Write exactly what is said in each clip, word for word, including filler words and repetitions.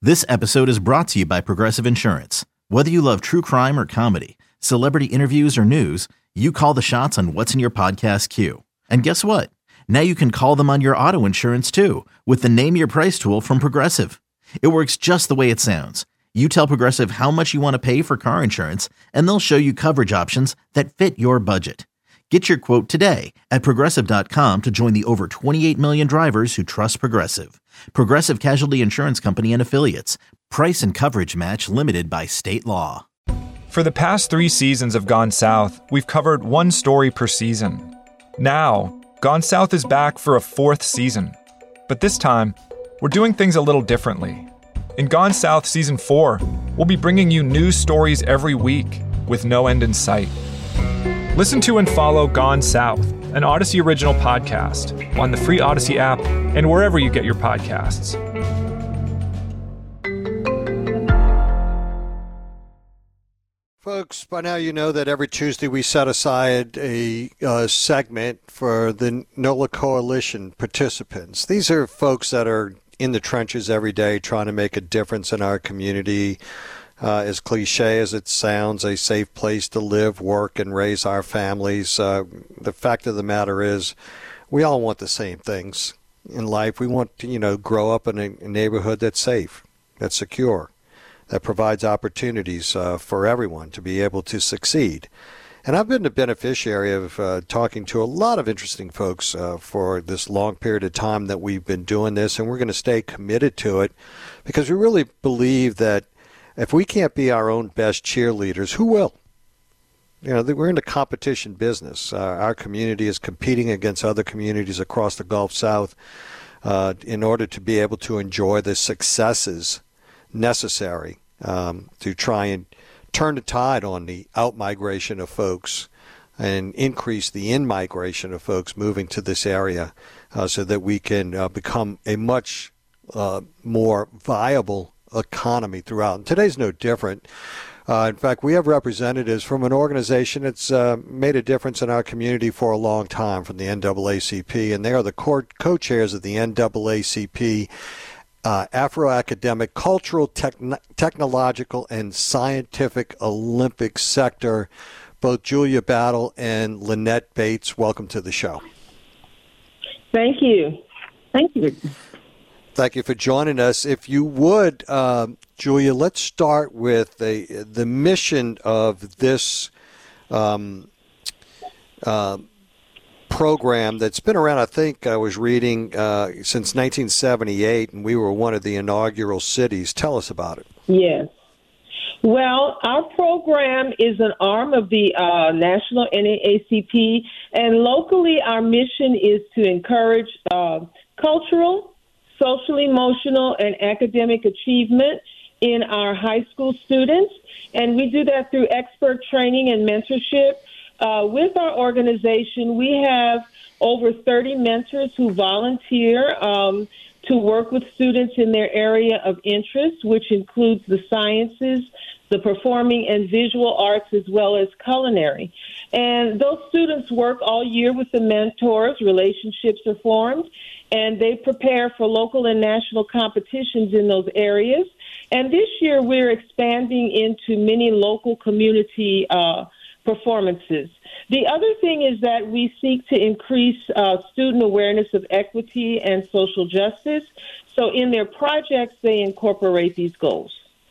This episode is brought to you by Progressive Insurance. Whether you love true crime or comedy, celebrity interviews or news, you call the shots on what's in your podcast queue. And guess what? Now you can call them on your auto insurance too with the Name Your Price tool from Progressive. It works just the way it sounds. You tell Progressive how much you want to pay for car insurance, and they'll show you coverage options that fit your budget. Get your quote today at Progressive dot com to join the over twenty-eight million drivers who trust Progressive. Progressive Casualty Insurance Company and Affiliates. Price and coverage match limited by state law. For the past three seasons of Gone South, we've covered one story per season. Now, Gone South is back for a fourth season. But this time, we're doing things a little differently. In Gone South Season four, we'll be bringing you news stories every week with no end in sight. Listen to and follow Gone South, an Odyssey original podcast, on the free Odyssey app and wherever you get your podcasts. Folks, by now you know that every Tuesday we set aside a uh, segment for the NOLA Coalition participants. These are folks that are in the trenches every day trying to make a difference in our community. Uh, as cliche as it sounds, a safe place to live, work, and raise our families. Uh, the fact of the matter is, we all want the same things in life. We want to, you know, grow up in a, a neighborhood that's safe, that's secure, that provides opportunities uh, for everyone to be able to succeed. And I've been the beneficiary of uh, talking to a lot of interesting folks uh, for this long period of time that we've been doing this, and we're going to stay committed to it because we really believe that if we can't be our own best cheerleaders, who will? You know, we're in the competition business. Uh, our community is competing against other communities across the Gulf South uh, in order to be able to enjoy the successes necessary um, to try and turn the tide on the out-migration of folks and increase the in-migration of folks moving to this area uh, so that we can uh, become a much uh, more viable economy throughout. And today's no different. Uh, in fact, we have representatives from an organization that's uh, made a difference in our community for a long time, from the N double A C P, and they are the co-chairs of the N double A C P uh, Afro-Academic, Cultural, Techn- Technological, and Scientific Olympic sector. Both Julia Battle and Lynette Bates, welcome to the show. Thank you. Thank you. Thank you for joining us. If you would, um, Julia, let's start with the the mission of this um, uh, program that's been around, I think I was reading, uh, since nineteen seventy-eight, and we were one of the inaugural cities. Tell us about it. Yes. Well, our program is an arm of the uh, National N double A C P, and locally our mission is to encourage uh, cultural, social, emotional, and academic achievement in our high school students. And we do that through expert training and mentorship. Uh, with our organization, we have over thirty mentors who volunteer um, to work with students in their area of interest, which includes the sciences, the performing and visual arts, as well as culinary. And those students work all year with the mentors. Relationships are formed, and they prepare for local and national competitions in those areas. And this year we're expanding into many local community uh, performances. The other thing is that we seek to increase uh, student awareness of equity and social justice. So in their projects, they incorporate these goals.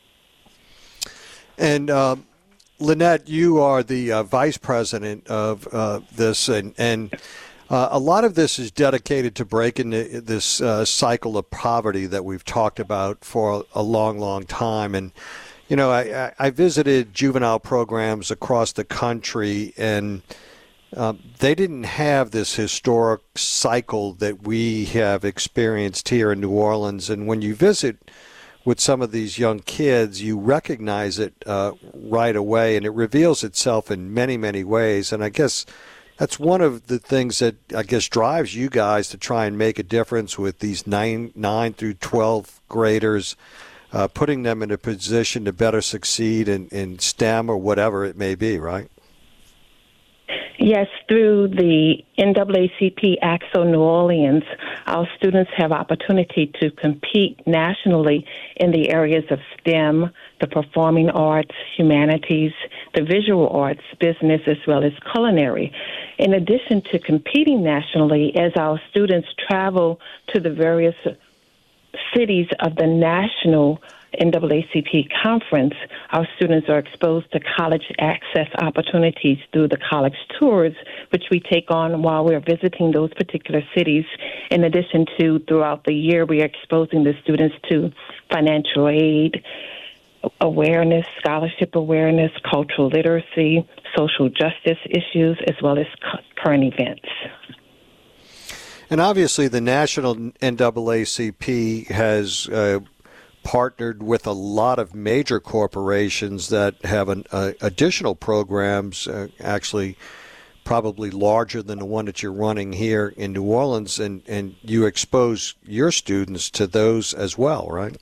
And uh, Lynette, you are the uh, vice president of uh, this, and, and uh, a lot of this is dedicated to breaking the, this uh, cycle of poverty that we've talked about for a long, long time. And, you know, I, I visited juvenile programs across the country, and uh, they didn't have this historic cycle that we have experienced here in New Orleans. And when you visit with some of these young kids, you recognize it uh, right away, and it reveals itself in many, many ways. And I guess that's one of the things that I guess drives you guys to try and make a difference with these nine, nine through twelve graders, uh, putting them in a position to better succeed in, in STEM or whatever it may be, right? Yes, through the N double A C P A C S O New Orleans, our students have opportunity to compete nationally in the areas of STEM, the performing arts, humanities, the visual arts, business, as well as culinary. In addition to competing nationally, as our students travel to the various cities of the national N double A C P conference, our students are exposed to college access opportunities through the college tours, which we take on while we're visiting those particular cities. In addition to, throughout the year, we are exposing the students to financial aid, awareness, scholarship awareness, cultural literacy, social justice issues, as well as current events. And obviously the national N double A C P has uh, partnered with a lot of major corporations that have an, uh, additional programs, uh, actually probably larger than the one that you're running here in New Orleans, and, and you expose your students to those as well, right?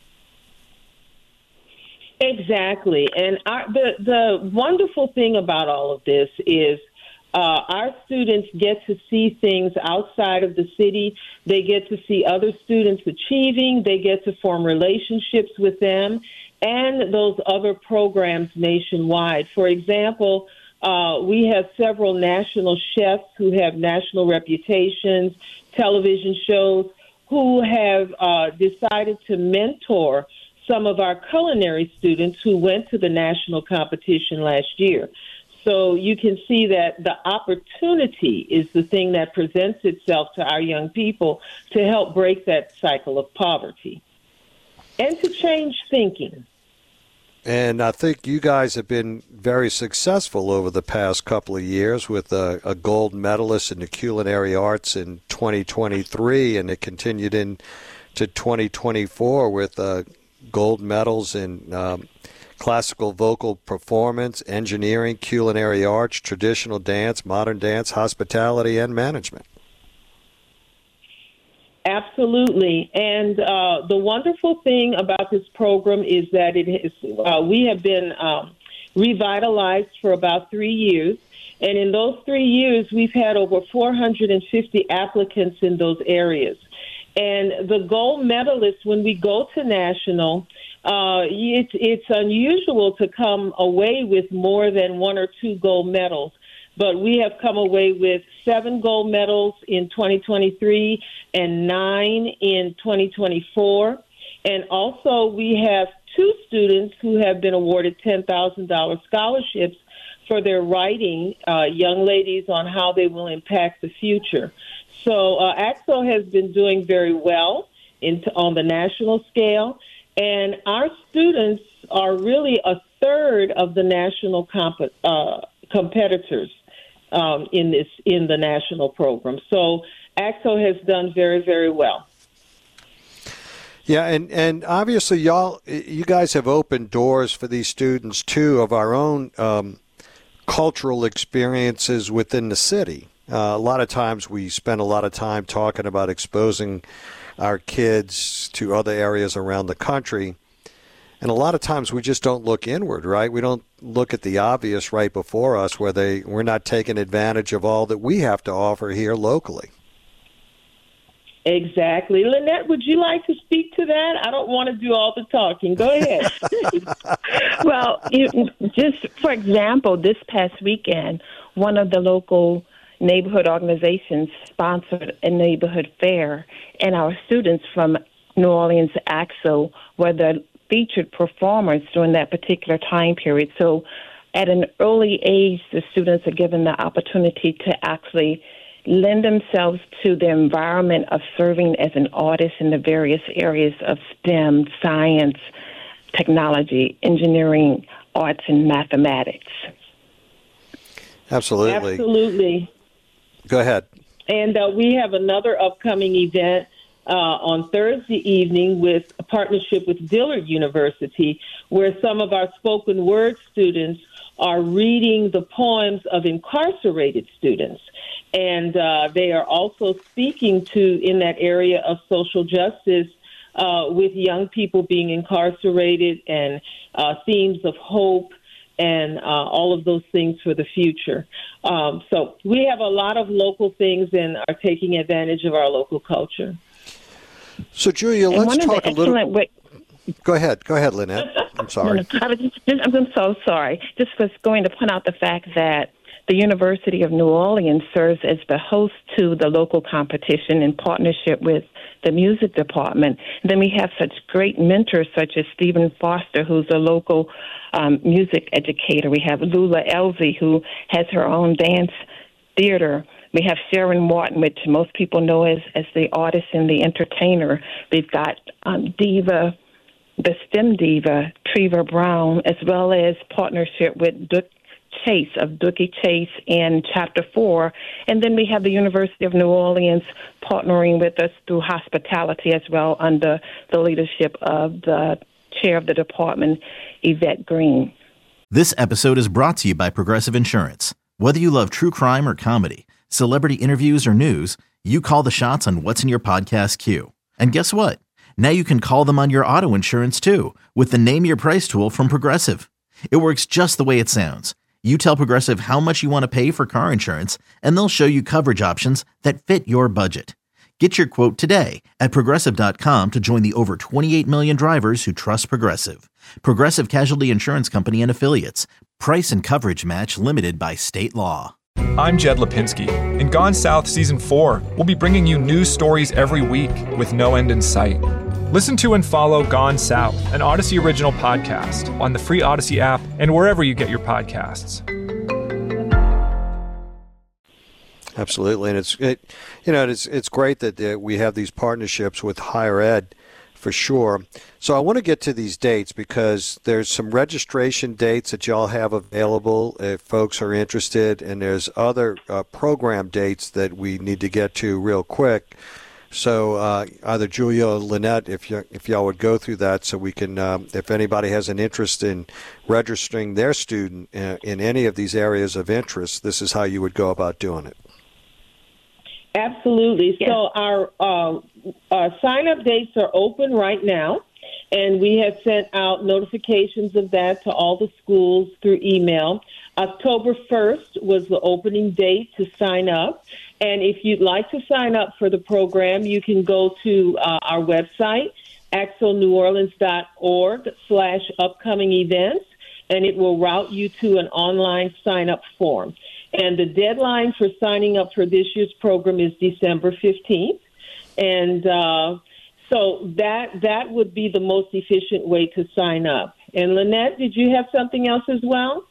Exactly. And our, the, the wonderful thing about all of this is Uh, our students get to see things outside of the city. They get to see other students achieving. They get to form relationships with them and those other programs nationwide. For example, uh, we have several national chefs who have national reputations, television shows, who have uh, decided to mentor some of our culinary students who went to the national competition last year. So you can see that the opportunity is the thing that presents itself to our young people to help break that cycle of poverty and to change thinking. And I think you guys have been very successful over the past couple of years with a, a gold medalist in the culinary arts in twenty twenty-three, and it continued into twenty twenty-four with uh, gold medals in um, classical vocal performance, engineering, culinary arts, traditional dance, modern dance, hospitality, and management. Absolutely. And uh, the wonderful thing about this program is that it is, uh, we have been um, revitalized for about three years. And in those three years, we've had over four hundred fifty applicants in those areas. And the gold medalists, when we go to national, Uh, it's, it's unusual to come away with more than one or two gold medals, but we have come away with seven gold medals in twenty twenty-three and nine in twenty twenty-four. And also we have two students who have been awarded ten thousand dollars scholarships for their writing, uh, young ladies on how they will impact the future. So uh, A C S O has been doing very well in, on the national scale. And our students are really a third of the national comp- uh, competitors um, in this in the national program. So A C S O has done very, very well. Yeah, and, and obviously y'all, you guys have opened doors for these students too of our own um, cultural experiences within the city. Uh, a lot of times we spend a lot of time talking about exposing our kids to other areas around the country. And a lot of times we just don't look inward, right? We don't look at the obvious right before us where they we're not taking advantage of all that we have to offer here locally. Exactly. Lynette, would you like to speak to that? I don't want to do all the talking. Go ahead. Well, you, just for example, this past weekend, one of the local neighborhood organizations sponsored a neighborhood fair, and our students from New Orleans A C S O were the featured performers during that particular time period. So at an early age, the students are given the opportunity to actually lend themselves to the environment of serving as an artist in the various areas of STEM, science, technology, engineering, arts, and mathematics. Absolutely. Absolutely. Go ahead. And uh, we have another upcoming event uh, on Thursday evening with a partnership with Dillard University, where some of our spoken word students are reading the poems of incarcerated students. And uh, they are also speaking to, in that area of social justice, uh, with young people being incarcerated and uh, themes of hope and uh, all of those things for the future. Um, so we have a lot of local things and are taking advantage of our local culture. So, Julia, And let's one of talk the a little. excellent way- Go ahead. Go ahead, Lynette. I'm sorry. No, no, I was just, just, I'm so sorry. Just was going to point out the fact that the University of New Orleans serves as the host to the local competition in partnership with the music department. And then we have such great mentors such as Stephen Foster, who's a local um, music educator. We have Lula Elzy, who has her own dance theater. We have Sharon Martin, which most people know as, as the artist and the entertainer. We've got um, Diva, the STEM diva, Treva Brown, as well as partnership with Duke Chase of Dookie Chase in Chapter four. And then we have the University of New Orleans partnering with us through hospitality as well under the leadership of the chair of the department, Yvette Green. This episode is brought to you by Progressive Insurance. Whether you love true crime or comedy, celebrity interviews or news, you call the shots on what's in your podcast queue. And guess what? Now you can call them on your auto insurance too with the Name Your Price tool from Progressive. It works just the way it sounds. You tell Progressive how much you want to pay for car insurance, and they'll show you coverage options that fit your budget. Get your quote today at Progressive dot com to join the over twenty-eight million drivers who trust Progressive. Progressive Casualty Insurance Company and Affiliates. Price and coverage match limited by state law. I'm Jed Lipinski. In Gone South Season four, we'll be bringing you news stories every week with no end in sight. Listen to and follow Gone South, an Odyssey original podcast, on the free Odyssey app and wherever you get your podcasts. Absolutely, and it's it, you know it's it's great that uh, we have these partnerships with higher ed, for sure. So I want to get to these dates because there's some registration dates that y'all have available if folks are interested, and there's other uh, program dates that we need to get to real quick. So uh, either Julia or Lynette, if you if y'all would go through that, so we can, um, if anybody has an interest in registering their student in, in any of these areas of interest, this is how you would go about doing it. Absolutely. Yes. So our uh, uh, sign-up dates are open right now, and we have sent out notifications of that to all the schools through email. October first was the opening date to sign up. And if you'd like to sign up for the program, you can go to uh, our website, axo new orleans dot org slash upcoming events, and it will route you to an online sign-up form. And the deadline for signing up for this year's program is December fifteenth. And uh, so that that would be the most efficient way to sign up. And Lynette, did you have something else as well?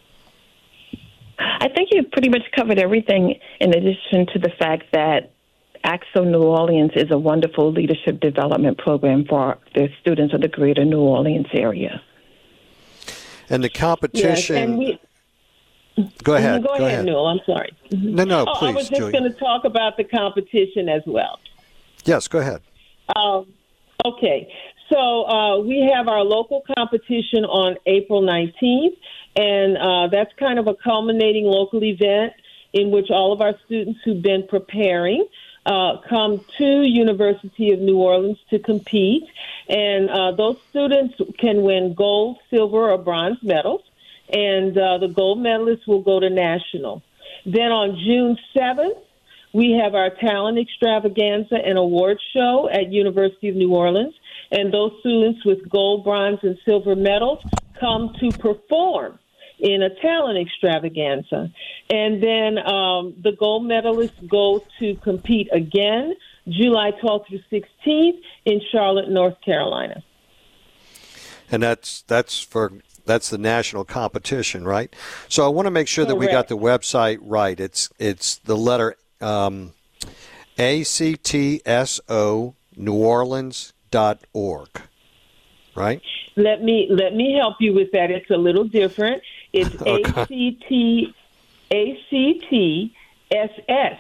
I think you've pretty much covered everything, in addition to the fact that Axo New Orleans is a wonderful leadership development program for the students of the greater New Orleans area. And the competition... Yes, and we, go ahead. Go, go ahead, ahead, Newell. I'm sorry. No, no, oh, please, I was just Julia. going to talk about the competition as well. Yes, go ahead. Um, okay. So uh, we have our local competition on April nineteenth, and uh, that's kind of a culminating local event in which all of our students who've been preparing uh, come to University of New Orleans to compete. And uh, those students can win gold, silver, or bronze medals, and uh, the gold medalists will go to national. Then on June seventh, we have our talent extravaganza and award show at University of New Orleans. And those students with gold, bronze, and silver medals come to perform in a talent extravaganza. And then um, the gold medalists go to compete again July twelfth through sixteenth in Charlotte, North Carolina. And that's that's for that's the national competition, right? So I want to make sure that we got the website right. It's it's the letter um, A C T S O New Orleans dot org, right? Let me let me help you with that. It's a little different. It's okay. A C T A C T S S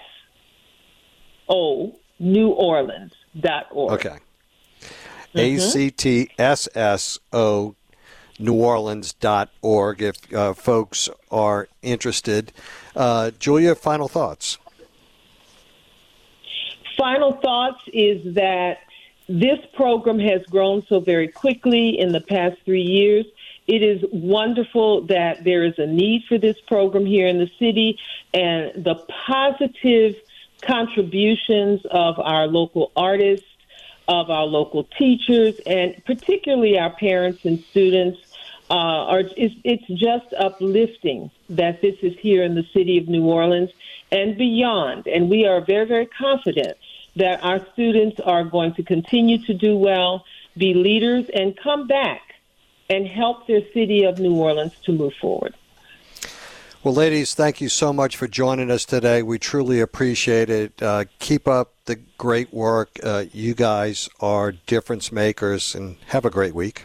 O New Orleans dot org. Okay. Mm-hmm. A C T S S O New Orleans dot org if uh, folks are interested. Uh, Julia, final thoughts. Final thoughts is that this program has grown so very quickly in the past three years. It is wonderful that there is a need for this program here in the city, and the positive contributions of our local artists, of our local teachers, and particularly our parents and students, uh, are it's, it's just uplifting that this is here in the city of New Orleans and beyond. And we are very, very confident that our students are going to continue to do well, be leaders, and come back and help their city of New Orleans to move forward. Well, ladies, thank you so much for joining us today. We truly appreciate it. Uh, keep up the great work. Uh, you guys are difference makers, and have a great week.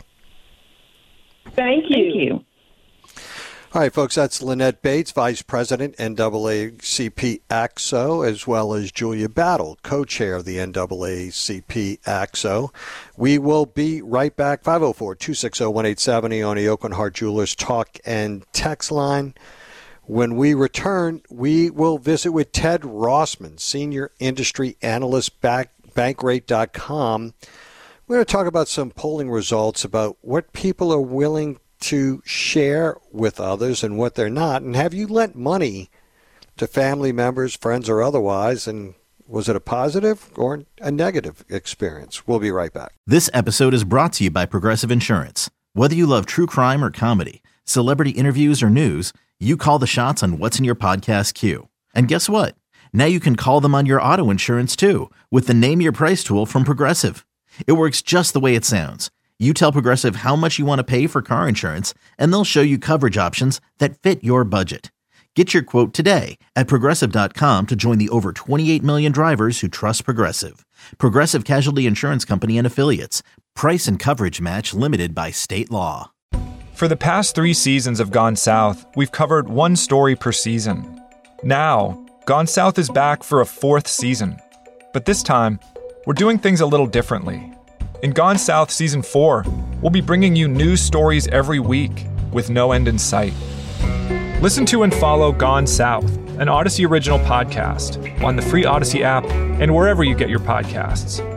Thank you. Thank you. All right, folks, that's Lynette Bates, Vice President, N double A C P A C S O, as well as Julia Battle, Co-Chair of the N double A C P A C S O. We will be right back, five oh four, two six oh, one eight seven oh on the Aucoin Hart Jewelers Talk and Text line. When we return, we will visit with Ted Rossman, Senior Industry Analyst, Bankrate dot com. We're going to talk about some polling results about what people are willing to share with others and what they're not. And have you lent money to family members, friends, or otherwise, and was it a positive or a negative experience? We'll be right back. This episode is brought to you by Progressive Insurance. Whether you love true crime or comedy, celebrity interviews or news, you call the shots on what's in your podcast queue. And guess what? Now you can call them on your auto insurance too with the Name Your Price tool from Progressive. It works just the way it sounds. You tell Progressive how much you want to pay for car insurance, and they'll show you coverage options that fit your budget. Get your quote today at Progressive dot com to join the over twenty-eight million drivers who trust Progressive. Progressive Casualty Insurance Company and Affiliates. Price and coverage match limited by state law. For the past three seasons of Gone South, we've covered one story per season. Now, Gone South is back for a fourth season. But this time, we're doing things a little differently. In Gone South Season four, we'll be bringing you news stories every week with no end in sight. Listen to and follow Gone South, an Odyssey original podcast, on the free Odyssey app and wherever you get your podcasts.